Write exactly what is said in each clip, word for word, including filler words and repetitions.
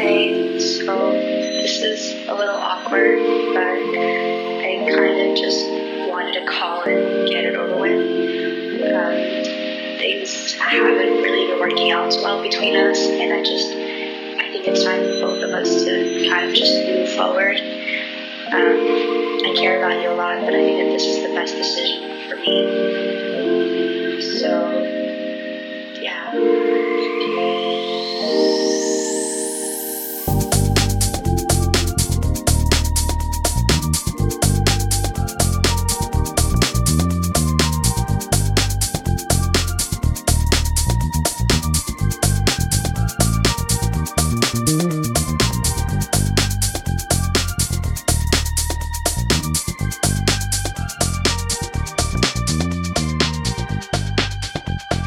Hey, so this is a little awkward, but I kind of just wanted to call and get it over with. Um, things haven't really been working out so well between us, and I just, I think it's time for both of us to kind of just move forward. Um, I care about you a lot, but I think that this is the best decision for me. So, yeah.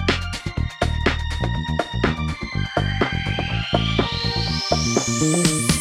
Mm-hmm.